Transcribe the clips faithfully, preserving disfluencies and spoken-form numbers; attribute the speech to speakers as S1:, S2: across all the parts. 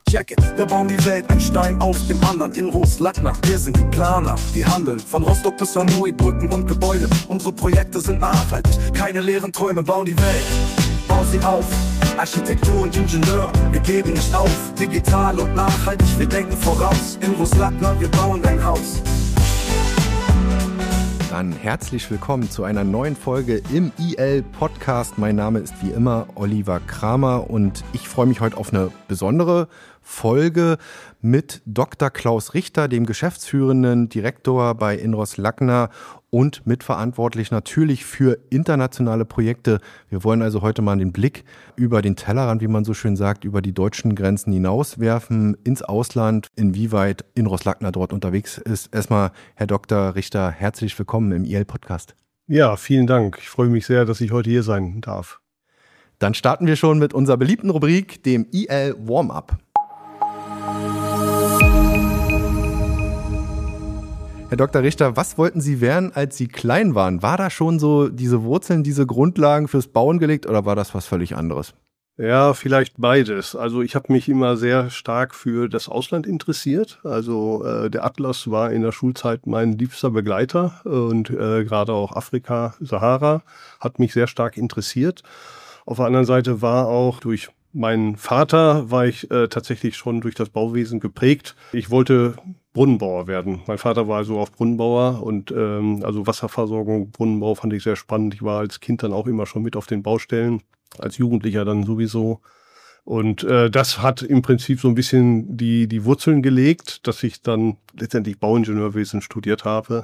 S1: Check it, wir bauen die Welt, ein Stein auf dem anderen. Inros Lackner, wir sind die Planer, die handeln von Rostock bis Hanoi, Brücken und Gebäude. Unsere Projekte sind nachhaltig, keine leeren Träume, bauen die Welt, bau sie auf. Architektur und Ingenieur, wir geben nicht auf. Digital und nachhaltig, wir denken voraus. Inros Lackner, wir bauen dein Haus.
S2: Dann herzlich willkommen zu einer neuen Folge im I L-Podcast. Mein Name ist wie immer Oliver Kramer und ich freue mich heute auf eine besondere Folge mit Doktor Klaus Richter, dem geschäftsführenden Direktor bei Inros Lackner und mitverantwortlich natürlich für internationale Projekte. Wir wollen also heute mal den Blick über den Tellerrand, wie man so schön sagt, über die deutschen Grenzen hinauswerfen, ins Ausland, inwieweit Inros Lackner dort unterwegs ist. Erstmal, Herr Doktor Richter, herzlich willkommen im I L-Podcast.
S3: Ja, vielen Dank. Ich freue mich sehr, dass ich heute hier sein darf.
S2: Dann starten wir schon mit unserer beliebten Rubrik, dem I L Warm-Up. Herr Doktor Richter, was wollten Sie werden, als Sie klein waren? War da schon so diese Wurzeln, diese Grundlagen fürs Bauen gelegt oder war das was völlig anderes?
S3: Ja, vielleicht beides. Also ich habe mich immer sehr stark für das Ausland interessiert. Also äh, der Atlas war in der Schulzeit mein liebster Begleiter und äh, gerade auch Afrika, Sahara, hat mich sehr stark interessiert. Auf der anderen Seite war auch durch meinen Vater, war ich äh, tatsächlich schon durch das Bauwesen geprägt. Ich wollte Brunnenbauer werden. Mein Vater war also auch Brunnenbauer und ähm, also Wasserversorgung, Brunnenbau fand ich sehr spannend. Ich war als Kind dann auch immer schon mit auf den Baustellen, als Jugendlicher dann sowieso. Und äh, das hat im Prinzip so ein bisschen die, die Wurzeln gelegt, dass ich dann letztendlich Bauingenieurwesen studiert habe.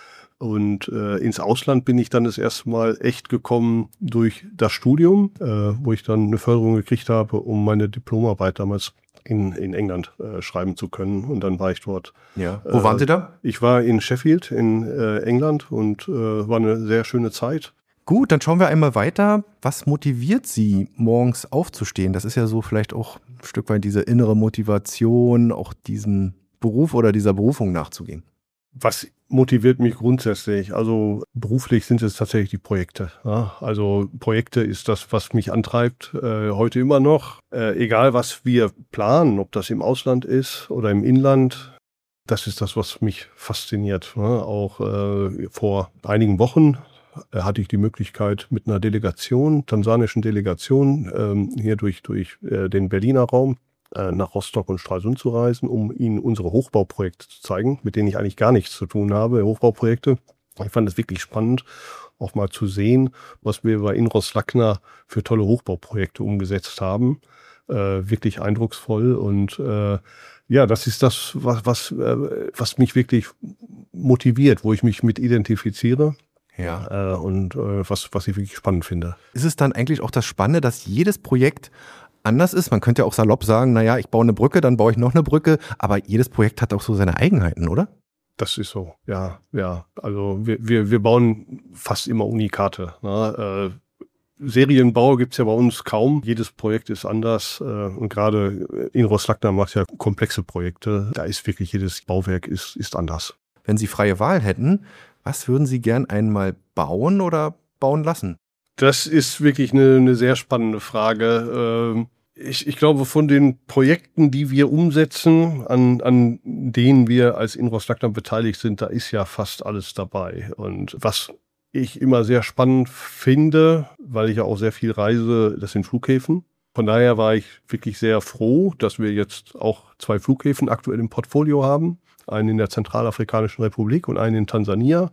S3: Und äh, ins Ausland bin ich dann das erste Mal echt gekommen durch das Studium, äh, wo ich dann eine Förderung gekriegt habe, um meine Diplomarbeit damals in, in England äh, schreiben zu können. Und dann war ich dort.
S2: Ja. Wo äh, waren Sie da?
S3: Ich war in Sheffield in äh, England und äh, war eine sehr schöne Zeit.
S2: Gut, dann schauen wir einmal weiter. Was motiviert Sie, morgens aufzustehen? Das ist ja so vielleicht auch ein Stück weit diese innere Motivation, auch diesem Beruf oder dieser Berufung nachzugehen.
S3: Was motiviert mich grundsätzlich? Also beruflich sind es tatsächlich die Projekte. Ja? Also Projekte ist das, was mich antreibt, äh, heute immer noch. Äh, egal, was wir planen, ob das im Ausland ist oder im Inland, das ist das, was mich fasziniert. Ja? Auch äh, vor einigen Wochen äh, hatte ich die Möglichkeit, mit einer Delegation, tansanischen Delegation, ähm, hier durch, durch äh, den Berliner Raum, nach Rostock und Stralsund zu reisen, um ihnen unsere Hochbauprojekte zu zeigen, mit denen ich eigentlich gar nichts zu tun habe, Hochbauprojekte. Ich fand es wirklich spannend, auch mal zu sehen, was wir bei Inros Lackner für tolle Hochbauprojekte umgesetzt haben. Äh, wirklich eindrucksvoll und äh, ja, das ist das, was, was, äh, was mich wirklich motiviert, wo ich mich mit identifiziere.
S2: Ja.
S3: Äh, und äh, was, was ich wirklich spannend finde.
S2: Ist es dann eigentlich auch das Spannende, dass jedes Projekt anders ist? Man könnte ja auch salopp sagen, naja, ich baue eine Brücke, dann baue ich noch eine Brücke, aber jedes Projekt hat auch so seine Eigenheiten, oder?
S3: Das ist so, ja, ja. Also wir, wir, wir bauen fast immer Unikate. Ne? Äh, Serienbau gibt's ja bei uns kaum. Jedes Projekt ist anders äh, und gerade Inros Lackner macht ja komplexe Projekte. Da ist wirklich jedes Bauwerk ist, ist anders.
S2: Wenn Sie freie Wahl hätten, was würden Sie gern einmal bauen oder bauen lassen?
S3: Das ist wirklich eine, eine sehr spannende Frage. Ähm, Ich, ich glaube, von den Projekten, die wir umsetzen, an, an denen wir als Inros Lackner beteiligt sind, da ist ja fast alles dabei. Und was ich immer sehr spannend finde, weil ich ja auch sehr viel reise, das sind Flughäfen. Von daher war ich wirklich sehr froh, dass wir jetzt auch zwei Flughäfen aktuell im Portfolio haben. Einen in der Zentralafrikanischen Republik und einen in Tansania.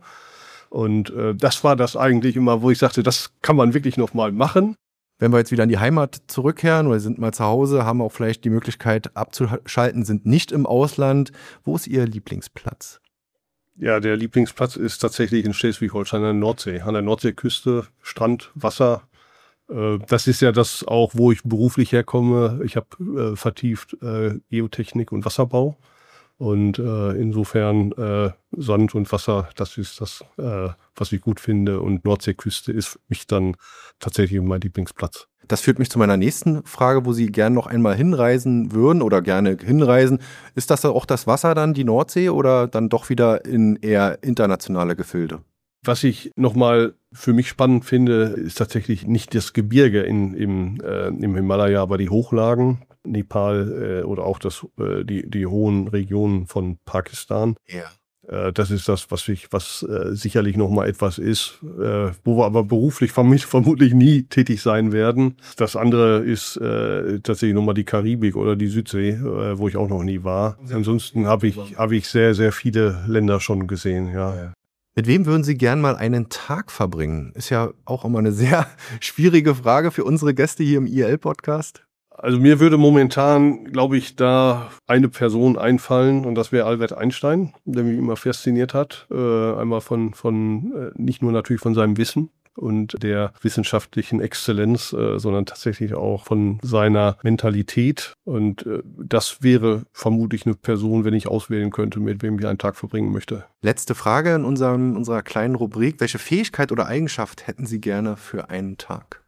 S3: Und äh, das war das eigentlich immer, wo ich sagte, das kann man wirklich noch mal machen.
S2: Wenn wir jetzt wieder in die Heimat zurückkehren oder sind mal zu Hause, haben auch vielleicht die Möglichkeit abzuschalten, sind nicht im Ausland. Wo ist Ihr Lieblingsplatz?
S3: Ja, der Lieblingsplatz ist tatsächlich in Schleswig-Holstein an der Nordsee. An der Nordseeküste, Strand, Wasser. Äh, das ist ja das auch, wo ich beruflich herkomme. Ich habe äh, vertieft äh, Geotechnik und Wasserbau. Und äh, insofern äh, Sand und Wasser, das ist das, äh, was ich gut finde. Und Nordseeküste ist für mich dann tatsächlich mein Lieblingsplatz.
S2: Das führt mich zu meiner nächsten Frage, wo Sie gerne noch einmal hinreisen würden oder gerne hinreisen. Ist das auch das Wasser dann, die Nordsee, oder dann doch wieder in eher internationale Gefilde?
S3: Was ich nochmal für mich spannend finde, ist tatsächlich nicht das Gebirge in, im, äh, im Himalaya, aber die Hochlagen, Nepal äh, oder auch das, äh, die, die hohen Regionen von Pakistan.
S2: Ja.
S3: Äh, das ist das, was, ich, was äh, sicherlich nochmal etwas ist, äh, wo wir aber beruflich verm- vermutlich nie tätig sein werden. Das andere ist äh, tatsächlich nochmal die Karibik oder die Südsee, äh, wo ich auch noch nie war. Ansonsten habe ich, hab ich sehr, sehr viele Länder schon gesehen, ja.
S2: Ja. Mit wem würden Sie gern mal einen Tag verbringen? Ist ja auch immer eine sehr schwierige Frage für unsere Gäste hier im I L-Podcast.
S3: Also mir würde momentan, glaube ich, da eine Person einfallen und das wäre Albert Einstein, der mich immer fasziniert hat. Äh, einmal von, von äh, nicht nur natürlich von seinem Wissen und der wissenschaftlichen Exzellenz, äh, sondern tatsächlich auch von seiner Mentalität. Und äh, das wäre vermutlich eine Person, wenn ich auswählen könnte, mit wem ich einen Tag verbringen möchte.
S2: Letzte Frage in unserem, unserer kleinen Rubrik. Welche Fähigkeit oder Eigenschaft hätten Sie gerne für einen Tag?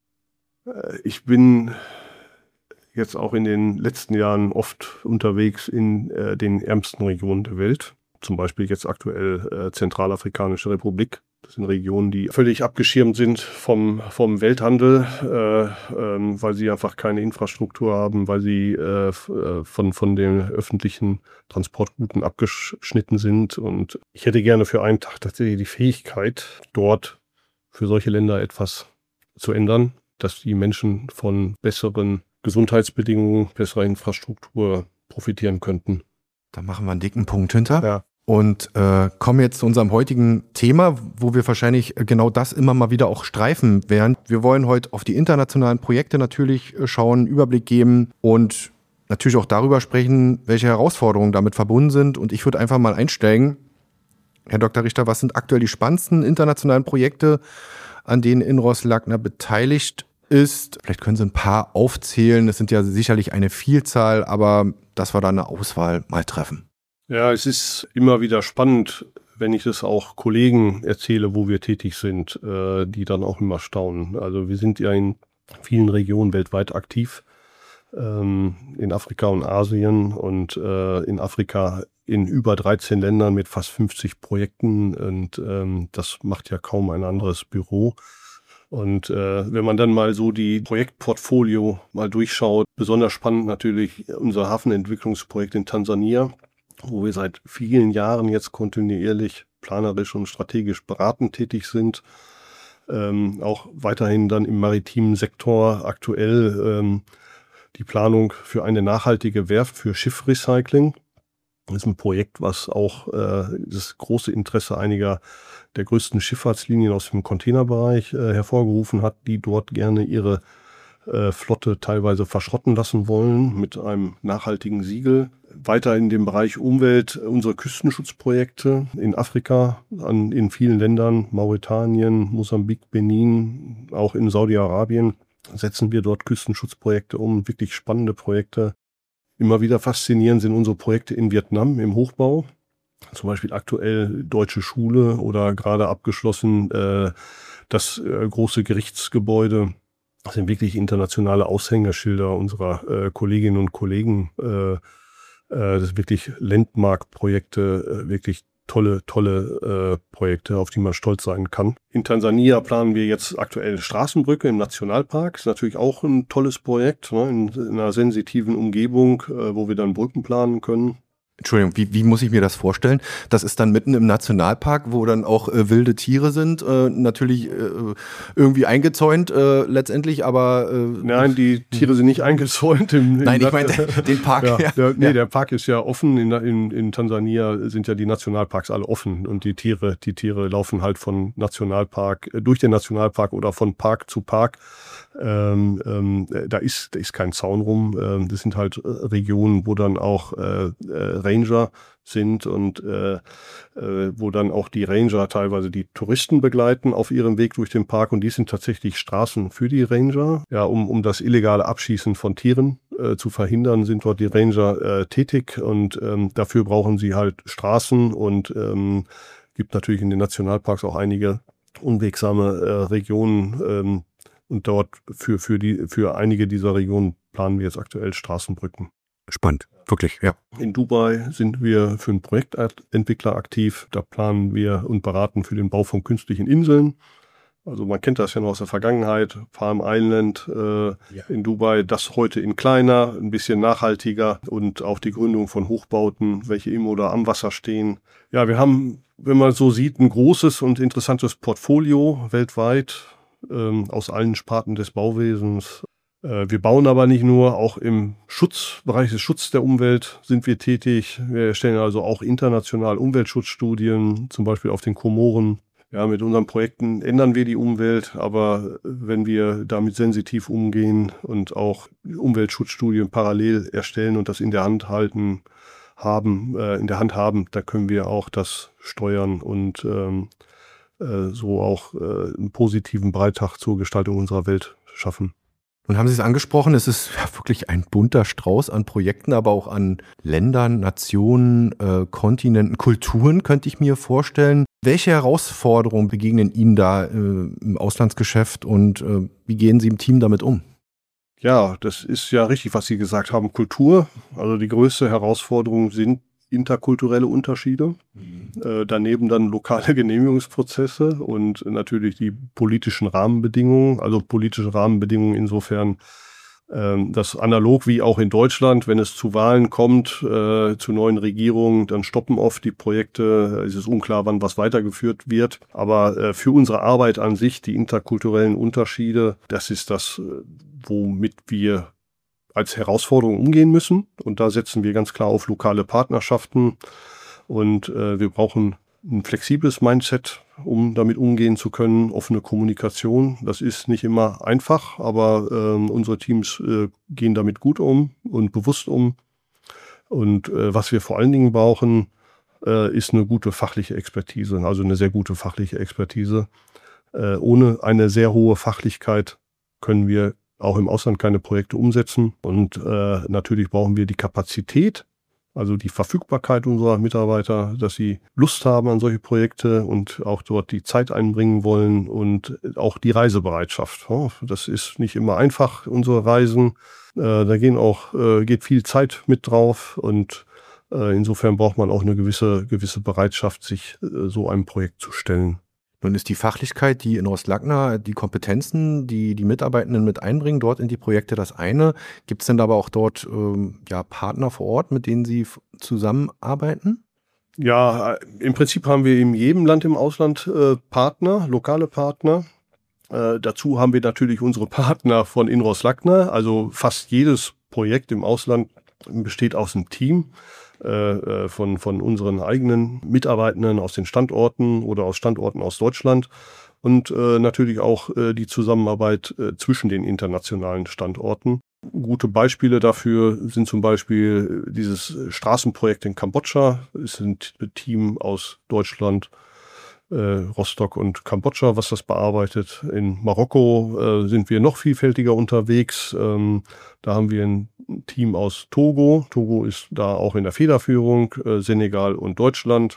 S3: Äh, ich bin jetzt auch in den letzten Jahren oft unterwegs in äh, den ärmsten Regionen der Welt. Zum Beispiel jetzt aktuell äh, Zentralafrikanische Republik. Das sind Regionen, die völlig abgeschirmt sind vom, vom Welthandel, äh, ähm, weil sie einfach keine Infrastruktur haben, weil sie äh, von, von den öffentlichen Transportrouten abgeschnitten sind. Und ich hätte gerne für einen Tag tatsächlich die Fähigkeit, dort für solche Länder etwas zu ändern, dass die Menschen von besseren Gesundheitsbedingungen, besserer Infrastruktur profitieren könnten.
S2: Da machen wir einen dicken Punkt hinter.
S3: Ja.
S2: Und äh, kommen jetzt zu unserem heutigen Thema, wo wir wahrscheinlich genau das immer mal wieder auch streifen werden. Wir wollen heute auf die internationalen Projekte natürlich schauen, einen Überblick geben und natürlich auch darüber sprechen, welche Herausforderungen damit verbunden sind. Und ich würde einfach mal einsteigen. Herr Doktor Richter, was sind aktuell die spannendsten internationalen Projekte, an denen Inros Lagner beteiligt ist? Vielleicht können Sie ein paar aufzählen. Es sind ja sicherlich eine Vielzahl, aber dass wir da eine Auswahl mal treffen.
S3: Ja, es ist immer wieder spannend, wenn ich das auch Kollegen erzähle, wo wir tätig sind, äh, die dann auch immer staunen. Also wir sind ja in vielen Regionen weltweit aktiv, ähm, in Afrika und Asien und äh, in Afrika in über dreizehn Ländern mit fast fünfzig Projekten und ähm, das macht ja kaum ein anderes Büro. Und äh, wenn man dann mal so die Projektportfolio mal durchschaut, besonders spannend natürlich unser Hafenentwicklungsprojekt in Tansania, wo wir seit vielen Jahren jetzt kontinuierlich planerisch und strategisch beratend tätig sind. Ähm, auch weiterhin dann im maritimen Sektor aktuell ähm, die Planung für eine nachhaltige Werft für Schiffrecycling. Das ist ein Projekt, was auch äh, das große Interesse einiger der größten Schifffahrtslinien aus dem Containerbereich äh, hervorgerufen hat, die dort gerne ihre äh, Flotte teilweise verschrotten lassen wollen mit einem nachhaltigen Siegel. Weiter in dem Bereich Umwelt unsere Küstenschutzprojekte in Afrika, an, in vielen Ländern, Mauretanien, Mosambik, Benin, auch in Saudi-Arabien setzen wir dort Küstenschutzprojekte um, wirklich spannende Projekte. Immer wieder faszinierend sind unsere Projekte in Vietnam im Hochbau, zum Beispiel aktuell Deutsche Schule oder gerade abgeschlossen äh, das äh, große Gerichtsgebäude. Das sind wirklich internationale Aushängeschilder unserer äh, Kolleginnen und Kollegen. Äh, Das sind wirklich Landmark-Projekte, wirklich tolle, tolle äh, Projekte, auf die man stolz sein kann. In Tansania planen wir jetzt aktuell Straßenbrücke im Nationalpark. Ist natürlich auch ein tolles Projekt, ne, in, in einer sensitiven Umgebung, äh, wo wir dann Brücken planen können.
S2: Entschuldigung, wie, wie muss ich mir das vorstellen? Das ist dann mitten im Nationalpark, wo dann auch äh, wilde Tiere sind, äh, natürlich äh, irgendwie eingezäunt äh, letztendlich, aber... Äh,
S3: Nein, die Tiere sind nicht eingezäunt. Im,
S2: Nein, ich meine den Park.
S3: Ja,
S2: ja.
S3: Der, nee,
S2: ja.
S3: der Park ist ja offen. In, in, in Tansania sind ja die Nationalparks alle offen und die Tiere, die Tiere laufen halt von Nationalpark, äh, durch den Nationalpark oder von Park zu Park. Ähm, ähm, da ist, da ist kein Zaun rum. Ähm, das sind halt Regionen, wo dann auch äh, Ranger sind und äh, äh, wo dann auch die Ranger teilweise die Touristen begleiten auf ihrem Weg durch den Park und die sind tatsächlich Straßen für die Ranger. Ja, um, um das illegale Abschießen von Tieren äh, zu verhindern, sind dort die Ranger äh, tätig und ähm, dafür brauchen sie halt Straßen und ähm, gibt natürlich in den Nationalparks auch einige unwegsame äh, Regionen, ähm, und dort für, für, die, für einige dieser Regionen planen wir jetzt aktuell Straßenbrücken.
S2: Spannend, wirklich, ja.
S3: In Dubai sind wir für einen Projektentwickler aktiv. Da planen wir und beraten für den Bau von künstlichen Inseln. Also man kennt das ja noch aus der Vergangenheit, Palm Island äh,
S2: Ja.
S3: in Dubai, das heute in kleiner, ein bisschen nachhaltiger und auch die Gründung von Hochbauten, welche im oder am Wasser stehen. Ja, wir haben, wenn man so sieht, ein großes und interessantes Portfolio weltweit ähm, aus allen Sparten des Bauwesens. Äh, wir bauen aber nicht nur, auch im Schutzbereich des Schutzes der Umwelt sind wir tätig. Wir erstellen also auch international Umweltschutzstudien, zum Beispiel auf den Komoren. Ja, mit unseren Projekten ändern wir die Umwelt, aber wenn wir damit sensitiv umgehen und auch Umweltschutzstudien parallel erstellen und das in der Hand halten, haben, äh, in der Hand haben, da können wir auch das steuern und ähm, äh, so auch äh, einen positiven Beitrag zur Gestaltung unserer Welt schaffen.
S2: Nun haben Sie es angesprochen, es ist ja wirklich ein bunter Strauß an Projekten, aber auch an Ländern, Nationen, äh, Kontinenten, Kulturen, könnte ich mir vorstellen. Welche Herausforderungen begegnen Ihnen da äh, im Auslandsgeschäft und äh, wie gehen Sie im Team damit um?
S3: Ja, das ist ja richtig, was Sie gesagt haben. Kultur, also die größte Herausforderung sind interkulturelle Unterschiede. Mhm. Äh, daneben dann lokale Genehmigungsprozesse und natürlich die politischen Rahmenbedingungen. Also politische Rahmenbedingungen insofern, äh, dass analog wie auch in Deutschland, wenn es zu Wahlen kommt, äh, zu neuen Regierungen, dann stoppen oft die Projekte. Es ist unklar, wann was weitergeführt wird. Aber äh, für unsere Arbeit an sich, die interkulturellen Unterschiede, das ist das, womit wir als Herausforderung umgehen müssen. Und da setzen wir ganz klar auf lokale Partnerschaften. Und äh, wir brauchen ein flexibles Mindset, um damit umgehen zu können. Offene Kommunikation, das ist nicht immer einfach, aber äh, unsere Teams äh, gehen damit gut um und bewusst um. Und äh, was wir vor allen Dingen brauchen, äh, ist eine gute fachliche Expertise, also eine sehr gute fachliche Expertise. Äh, ohne eine sehr hohe Fachlichkeit können wir auch im Ausland keine Projekte umsetzen. Und äh, natürlich brauchen wir die Kapazität, also die Verfügbarkeit unserer Mitarbeiter, dass sie Lust haben an solche Projekte und auch dort die Zeit einbringen wollen und auch die Reisebereitschaft. Das ist nicht immer einfach, unsere Reisen. Äh, da gehen auch, äh, geht viel Zeit mit drauf und äh, insofern braucht man auch eine gewisse, gewisse Bereitschaft, sich äh, so einem Projekt zu stellen.
S2: Nun ist die Fachlichkeit, die Inros Lagner, die Kompetenzen, die die Mitarbeitenden mit einbringen, dort in die Projekte das eine. Gibt es denn aber auch dort ähm, ja, Partner vor Ort, mit denen Sie f- zusammenarbeiten?
S3: Ja, im Prinzip haben wir in jedem Land im Ausland äh, Partner, lokale Partner. Äh, dazu haben wir natürlich unsere Partner von Inros Lagner. Also fast jedes Projekt im Ausland besteht aus einem Team. Äh, von, von unseren eigenen Mitarbeitenden aus den Standorten oder aus Standorten aus Deutschland und äh, natürlich auch äh, die Zusammenarbeit äh, zwischen den internationalen Standorten. Gute Beispiele dafür sind zum Beispiel dieses Straßenprojekt in Kambodscha. Es ist ein Team aus Deutschland, äh, Rostock und Kambodscha, was das bearbeitet. In Marokko äh, sind wir noch vielfältiger unterwegs. Ähm, da haben wir ein Team aus Togo. Togo ist da auch in der Federführung, äh, Senegal und Deutschland.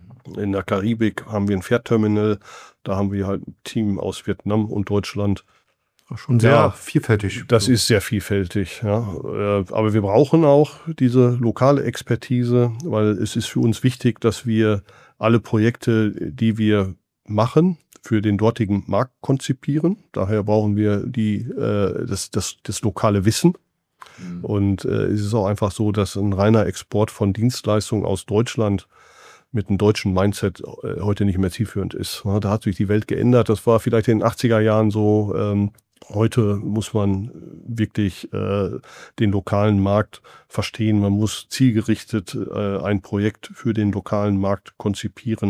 S3: In der Karibik haben wir ein Fährterminal. Da haben wir halt ein Team aus Vietnam und Deutschland.
S2: Schon sehr
S3: Ja,
S2: vielfältig.
S3: Das ist sehr vielfältig, ja. Äh, aber wir brauchen auch diese lokale Expertise, weil es ist für uns wichtig, dass wir alle Projekte, die wir machen, für den dortigen Markt konzipieren. Daher brauchen wir die, äh, das, das, das lokale Wissen. Mhm. Und äh, es ist auch einfach so, dass ein reiner Export von Dienstleistungen aus Deutschland mit einem deutschen Mindset äh, heute nicht mehr zielführend ist. Ja, da hat sich die Welt geändert. Das war vielleicht in den achtziger Jahren so. Ähm, heute muss man wirklich äh, den lokalen Markt verstehen. Man muss zielgerichtet äh, ein Projekt für den lokalen Markt konzipieren.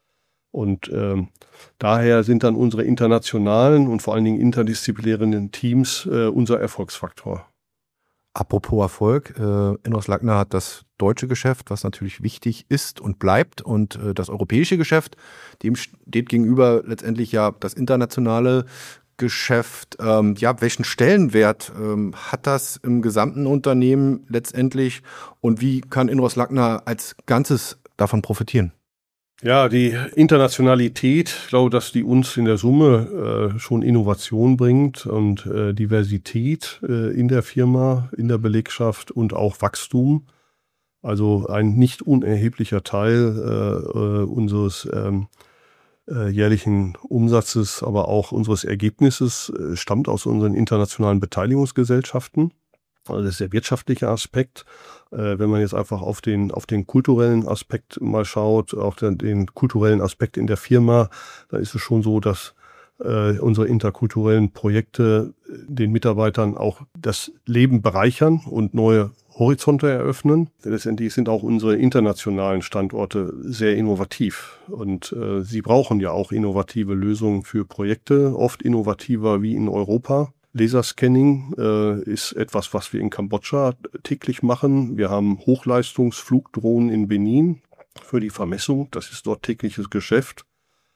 S3: Und ähm, daher sind dann unsere internationalen und vor allen Dingen interdisziplinären Teams äh, unser Erfolgsfaktor.
S2: Apropos Erfolg, äh, Inros Lagner hat das deutsche Geschäft, was natürlich wichtig ist und bleibt, und äh, das europäische Geschäft, dem steht gegenüber letztendlich ja das internationale Geschäft. Ähm, ja, welchen Stellenwert ähm, hat das im gesamten Unternehmen letztendlich und wie kann Inros Lagner als Ganzes davon profitieren?
S3: Ja, die Internationalität, ich glaube, dass die uns in der Summe äh, schon Innovation bringt und äh, Diversität äh, in der Firma, in der Belegschaft und auch Wachstum. Also ein nicht unerheblicher Teil äh, äh, unseres ähm, äh, jährlichen Umsatzes, aber auch unseres Ergebnisses äh, stammt aus unseren internationalen Beteiligungsgesellschaften. Also das ist der wirtschaftliche Aspekt. Äh, wenn man jetzt einfach auf den, auf den kulturellen Aspekt mal schaut, auch den, den kulturellen Aspekt in der Firma, da ist es schon so, dass äh, unsere interkulturellen Projekte den Mitarbeitern auch das Leben bereichern und neue Horizonte eröffnen. Letztendlich sind auch unsere internationalen Standorte sehr innovativ und äh, sie brauchen ja auch innovative Lösungen für Projekte, oft innovativer wie in Europa. Laserscanning äh, ist etwas, was wir in Kambodscha täglich machen. Wir haben Hochleistungsflugdrohnen in Benin für die Vermessung. Das ist dort tägliches Geschäft.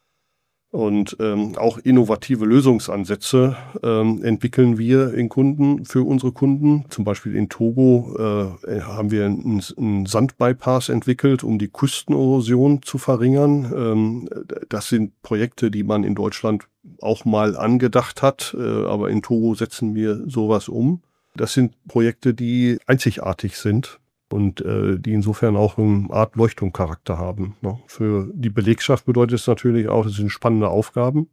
S3: Und ähm, auch innovative Lösungsansätze ähm, entwickeln wir in Kunden, für unsere Kunden. Zum Beispiel in Togo äh, haben wir einen, einen Sandbypass entwickelt, um die Küstenerosion zu verringern. Ähm, das sind Projekte, die man in Deutschland auch mal angedacht hat, äh, aber in Togo setzen wir sowas um. Das sind Projekte, die einzigartig sind. Und äh, die insofern auch eine Art Leuchtturmcharakter haben. Ne? Für die Belegschaft bedeutet es natürlich auch, das sind spannende Aufgaben,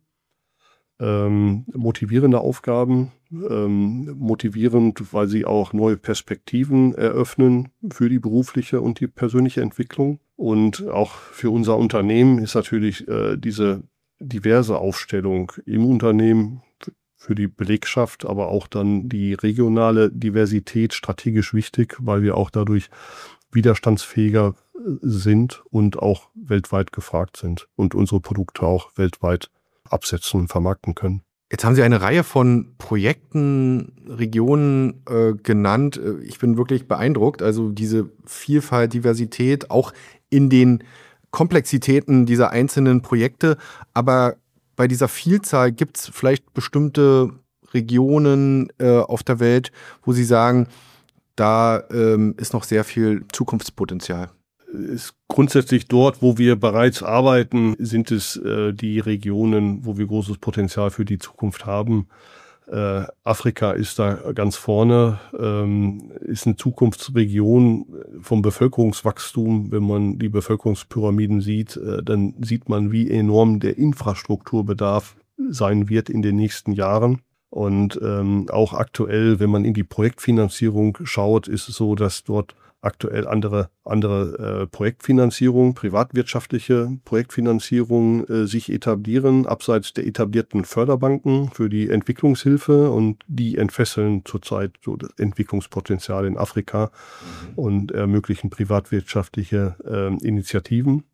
S3: ähm, motivierende Aufgaben, ähm, motivierend, weil sie auch neue Perspektiven eröffnen für die berufliche und die persönliche Entwicklung. Und auch für unser Unternehmen ist natürlich äh, diese diverse Aufstellung im Unternehmen für die Belegschaft, aber auch dann die regionale Diversität strategisch wichtig, weil wir auch dadurch widerstandsfähiger sind und auch weltweit gefragt sind und unsere Produkte auch weltweit absetzen und vermarkten können.
S2: Jetzt haben Sie eine Reihe von Projekten, Regionen äh, genannt. Ich bin wirklich beeindruckt. Also diese Vielfalt, Diversität, auch in den Komplexitäten dieser einzelnen Projekte, aber bei dieser Vielzahl gibt es vielleicht bestimmte Regionen äh, auf der Welt, wo Sie sagen, da ähm, ist noch sehr viel Zukunftspotenzial.
S3: Ist grundsätzlich dort, wo wir bereits arbeiten, sind es äh, die Regionen, wo wir großes Potenzial für die Zukunft haben. Äh, Afrika ist da ganz vorne, ähm, ist eine Zukunftsregion vom Bevölkerungswachstum. Wenn man die Bevölkerungspyramiden sieht, äh, dann sieht man, wie enorm der Infrastrukturbedarf sein wird in den nächsten Jahren. Und ähm, auch aktuell, wenn man in die Projektfinanzierung schaut, ist es so, dass dort aktuell andere andere äh, Projektfinanzierung, privatwirtschaftliche Projektfinanzierung äh, sich etablieren, abseits der etablierten Förderbanken für die Entwicklungshilfe, und die entfesseln zurzeit so das Entwicklungspotenzial in Afrika mhm. und ermöglichen privatwirtschaftliche äh, Initiativen.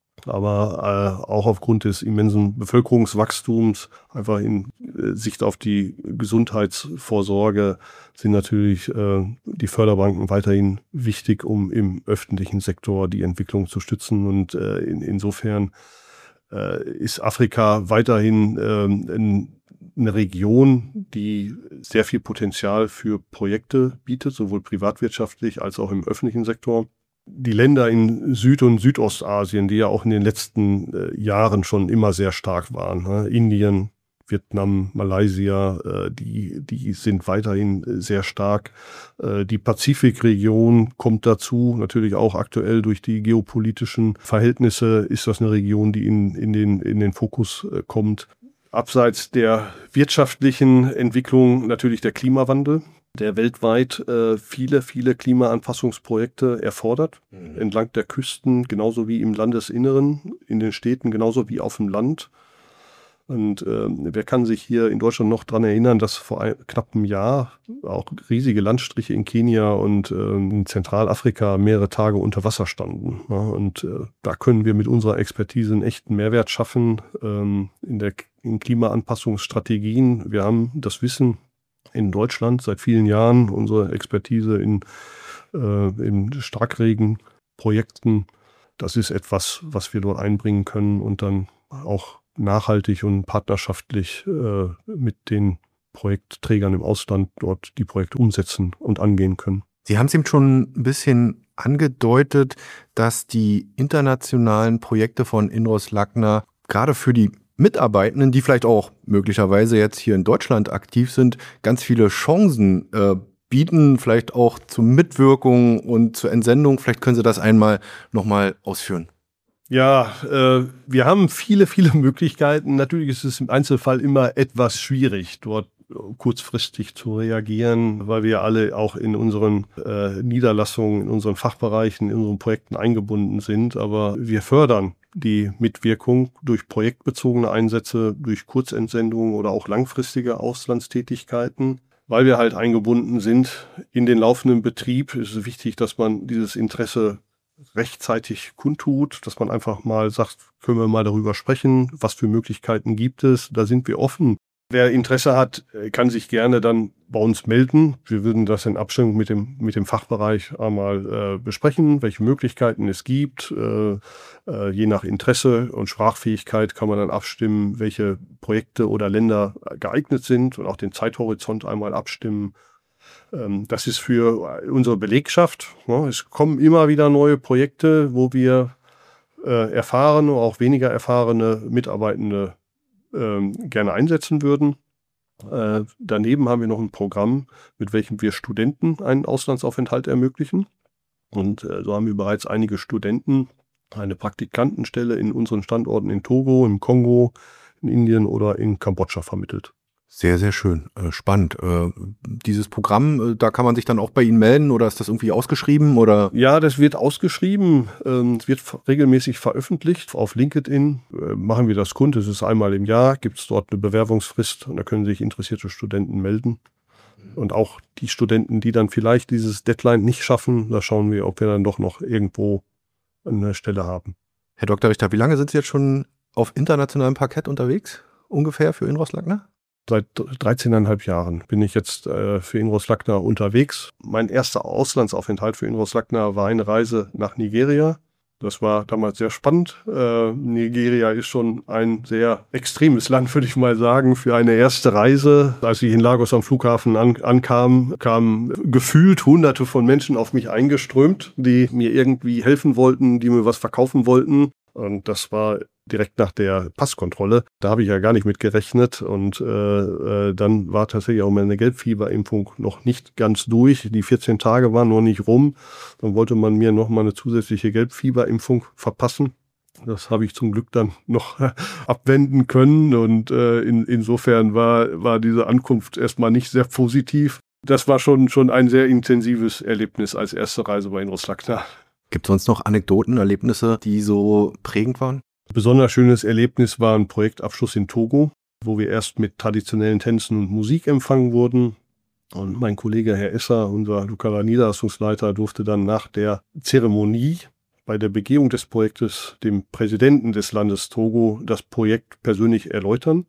S3: Aber äh, auch aufgrund des immensen Bevölkerungswachstums, einfach in äh, Sicht auf die Gesundheitsvorsorge, sind natürlich äh, die Förderbanken weiterhin wichtig, um im öffentlichen Sektor die Entwicklung zu stützen. Und äh, in, insofern äh, ist Afrika weiterhin äh, in, eine Region, die sehr viel Potenzial für Projekte bietet, sowohl privatwirtschaftlich als auch im öffentlichen Sektor. Die Länder in Süd- und Südostasien, die ja auch in den letzten äh, Jahren schon immer sehr stark waren, ne? Indien, Vietnam, Malaysia, äh, die, die sind weiterhin sehr stark. Äh, die Pazifikregion kommt dazu, natürlich auch aktuell durch die geopolitischen Verhältnisse ist das eine Region, die in, in, den, in den Fokus äh, kommt. Abseits der wirtschaftlichen Entwicklung natürlich der Klimawandel, der weltweit äh, viele, viele Klimaanpassungsprojekte erfordert, mhm. entlang der Küsten, genauso wie im Landesinneren, in den Städten, genauso wie auf dem Land. Und äh, wer kann sich hier in Deutschland noch dran erinnern, dass vor ein, knapp einem Jahr auch riesige Landstriche in Kenia und äh, in Zentralafrika mehrere Tage unter Wasser standen. Ja? Und äh, da können wir mit unserer Expertise einen echten Mehrwert schaffen ähm, in der in Klimaanpassungsstrategien. Wir haben das Wissen in Deutschland seit vielen Jahren, unsere Expertise in, äh, in Starkregenprojekten. Das ist etwas, was wir dort einbringen können und dann auch nachhaltig und partnerschaftlich äh, mit den Projektträgern im Ausland dort die Projekte umsetzen und angehen können.
S2: Sie haben es eben schon ein bisschen angedeutet, dass die internationalen Projekte von Inros Lagner gerade für die Mitarbeitenden, die vielleicht auch möglicherweise jetzt hier in Deutschland aktiv sind, ganz viele Chancen äh, bieten, vielleicht auch zur Mitwirkung und zur Entsendung. Vielleicht können Sie das einmal nochmal ausführen.
S3: Ja, äh, wir haben viele, viele Möglichkeiten. Natürlich ist es im Einzelfall immer etwas schwierig, dort kurzfristig zu reagieren, weil wir alle auch in unseren äh, Niederlassungen, in unseren Fachbereichen, in unseren Projekten eingebunden sind. Aber wir fördern die Mitwirkung durch projektbezogene Einsätze, durch Kurzentsendungen oder auch langfristige Auslandstätigkeiten. Weil wir halt eingebunden sind in den laufenden Betrieb, ist es wichtig, dass man dieses Interesse rechtzeitig kundtut, dass man einfach mal sagt, können wir mal darüber sprechen, was für Möglichkeiten gibt es, da sind wir offen. Wer Interesse hat, kann sich gerne dann bei uns melden. Wir würden das in Abstimmung mit dem, mit dem Fachbereich einmal äh, besprechen, welche Möglichkeiten es gibt. Äh, äh, je nach Interesse und Sprachfähigkeit kann man dann abstimmen, welche Projekte oder Länder geeignet sind und auch den Zeithorizont einmal abstimmen. Ähm, das ist für unsere Belegschaft. Ja, es kommen immer wieder neue Projekte, wo wir äh, erfahrene, auch weniger erfahrene Mitarbeitende gerne einsetzen würden. Äh, daneben haben wir noch ein Programm, mit welchem wir Studenten einen Auslandsaufenthalt ermöglichen. Und äh, so haben wir bereits einige Studenten eine Praktikantenstelle in unseren Standorten in Togo, im Kongo, in Indien oder in Kambodscha vermittelt.
S2: Sehr, sehr schön. Äh, spannend. Äh, dieses Programm, äh, da kann man sich dann auch bei Ihnen melden oder ist das irgendwie ausgeschrieben? Oder?
S3: Ja, das wird ausgeschrieben. Ähm, es wird regelmäßig veröffentlicht. Auf LinkedIn äh, machen wir das kund. Es ist einmal im Jahr, gibt es dort eine Bewerbungsfrist und da können sich interessierte Studenten melden. Und auch die Studenten, die dann vielleicht dieses Deadline nicht schaffen, da schauen wir, ob wir dann doch noch irgendwo eine Stelle haben.
S2: Herr Doktor Richter, wie lange sind Sie jetzt schon auf internationalem Parkett unterwegs? Ungefähr für Inros Lagner?
S3: Seit dreizehneinhalb Jahren bin ich jetzt äh, für Inros Lagner unterwegs. Mein erster Auslandsaufenthalt für Inros Lagner war eine Reise nach Nigeria. Das war damals sehr spannend. Äh, Nigeria ist schon ein sehr extremes Land, würde ich mal sagen, für eine erste Reise. Als ich in Lagos am Flughafen an, ankam, kamen gefühlt Hunderte von Menschen auf mich eingeströmt, die mir irgendwie helfen wollten, die mir was verkaufen wollten. Und das war direkt nach der Passkontrolle. Da habe ich ja gar nicht mit gerechnet. Und äh, äh, dann war tatsächlich auch meine Gelbfieberimpfung noch nicht ganz durch. Die vierzehn Tage waren noch nicht rum. Dann wollte man mir noch mal eine zusätzliche Gelbfieberimpfung verpassen. Das habe ich zum Glück dann noch abwenden können. Und äh, in, insofern war, war diese Ankunft erstmal nicht sehr positiv. Das war schon, schon ein sehr intensives Erlebnis als erste Reise bei Inros Lagner.
S2: Gibt es sonst noch Anekdoten, Erlebnisse, die so prägend waren?
S3: Ein besonders schönes Erlebnis war ein Projektabschluss in Togo, wo wir erst mit traditionellen Tänzen und Musik empfangen wurden. Und mein Kollege Herr Esser, unser lokaler Niederlassungsleiter, durfte dann nach der Zeremonie bei der Begehung des Projektes dem Präsidenten des Landes Togo das Projekt persönlich erläutern.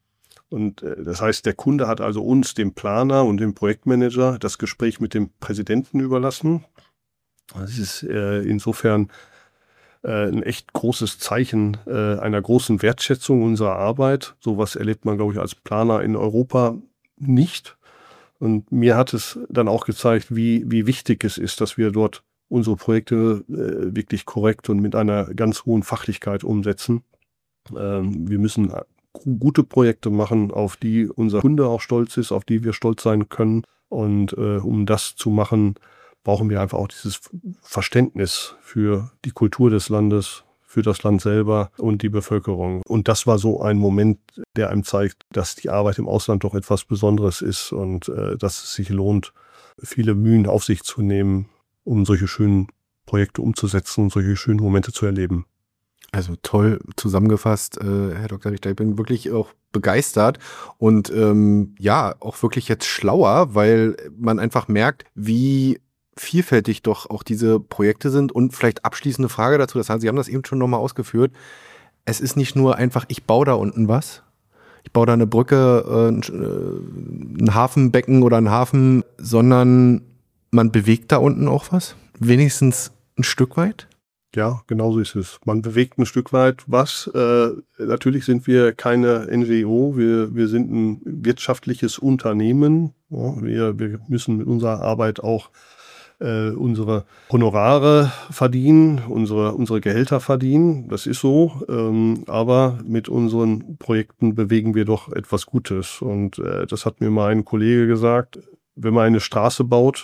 S3: Und äh, das heißt, der Kunde hat also uns, dem Planer und dem Projektmanager, das Gespräch mit dem Präsidenten überlassen. Das ist äh, insofern äh, ein echt großes Zeichen äh, einer großen Wertschätzung unserer Arbeit. Sowas erlebt man, glaube ich, als Planer in Europa nicht. Und mir hat es dann auch gezeigt, wie, wie wichtig es ist, dass wir dort unsere Projekte äh, wirklich korrekt und mit einer ganz hohen Fachlichkeit umsetzen. Ähm, wir müssen gute Projekte machen, auf die unser Kunde auch stolz ist, auf die wir stolz sein können. Und äh, um das zu machen, brauchen wir einfach auch dieses Verständnis für die Kultur des Landes, für das Land selber und die Bevölkerung. Und das war so ein Moment, der einem zeigt, dass die Arbeit im Ausland doch etwas Besonderes ist und äh, dass es sich lohnt, viele Mühen auf sich zu nehmen, um solche schönen Projekte umzusetzen, solche schönen Momente zu erleben.
S2: Also toll zusammengefasst, äh, Herr Doktor Richter. Ich bin wirklich auch begeistert und ähm, ja, auch wirklich jetzt schlauer, weil man einfach merkt, wie vielfältig doch auch diese Projekte sind. Und vielleicht abschließende Frage dazu, das heißt, Sie haben das eben schon nochmal ausgeführt. Es ist nicht nur einfach, ich baue da unten was. Ich baue da eine Brücke, äh, ein Hafenbecken oder einen Hafen, sondern man bewegt da unten auch was. Wenigstens ein Stück weit.
S3: Ja, genau so ist es. Man bewegt ein Stück weit was. Äh, natürlich sind wir keine N G O, wir, wir sind ein wirtschaftliches Unternehmen. Ja, wir, wir müssen mit unserer Arbeit auch äh, unsere Honorare verdienen, unsere, unsere Gehälter verdienen. Das ist so. Ähm, aber mit unseren Projekten bewegen wir doch etwas Gutes. Und äh, das hat mir mal ein Kollege gesagt, wenn man eine Straße baut,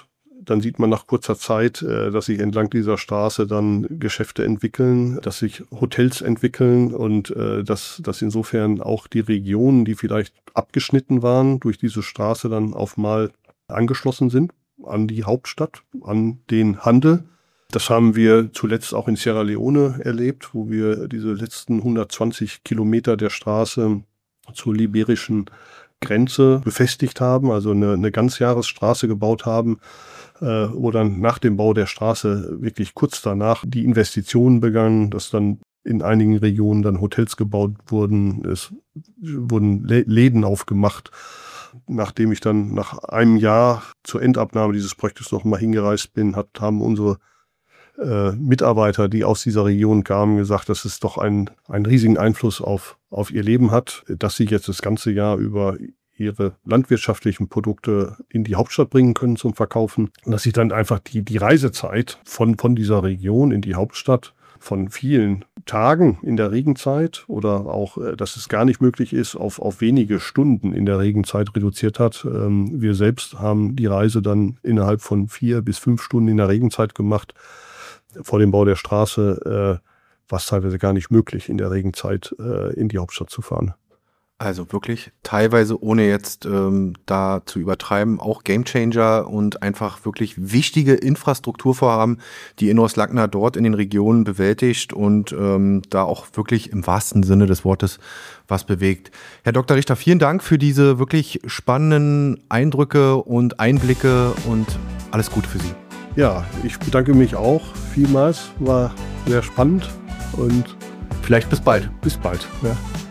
S3: dann sieht man nach kurzer Zeit, dass sich entlang dieser Straße dann Geschäfte entwickeln, dass sich Hotels entwickeln und dass, dass insofern auch die Regionen, die vielleicht abgeschnitten waren, durch diese Straße dann auf mal angeschlossen sind an die Hauptstadt, an den Handel. Das haben wir zuletzt auch in Sierra Leone erlebt, wo wir diese letzten hundertzwanzig Kilometer der Straße zur liberischen Grenze befestigt haben, also eine, eine Ganzjahresstraße gebaut haben, äh, wo dann nach dem Bau der Straße wirklich kurz danach die Investitionen begannen, dass dann in einigen Regionen dann Hotels gebaut wurden, es wurden Läden aufgemacht. Nachdem ich dann nach einem Jahr zur Endabnahme dieses Projektes noch mal hingereist bin, hat, haben unsere äh, Mitarbeiter, die aus dieser Region kamen, gesagt, dass es doch einen, einen riesigen Einfluss auf, auf ihr Leben hat, dass sie jetzt das ganze Jahr über ihre landwirtschaftlichen Produkte in die Hauptstadt bringen können zum Verkaufen. Und dass sich dann einfach die, die Reisezeit von, von dieser Region in die Hauptstadt von vielen Tagen in der Regenzeit oder auch, dass es gar nicht möglich ist, auf, auf wenige Stunden in der Regenzeit reduziert hat. Wir selbst haben die Reise dann innerhalb von vier bis fünf Stunden in der Regenzeit gemacht. Vor dem Bau der Straße war es teilweise gar nicht möglich, in der Regenzeit in die Hauptstadt zu fahren.
S2: Also wirklich teilweise, ohne jetzt ähm, da zu übertreiben, auch Gamechanger und einfach wirklich wichtige Infrastrukturvorhaben, die Inros Lagner dort in den Regionen bewältigt und ähm, da auch wirklich im wahrsten Sinne des Wortes was bewegt. Herr Doktor Richter, vielen Dank für diese wirklich spannenden Eindrücke und Einblicke und alles Gute für Sie.
S3: Ja, ich bedanke mich auch vielmals, war sehr spannend und
S2: vielleicht bis bald.
S3: Bis bald, ja.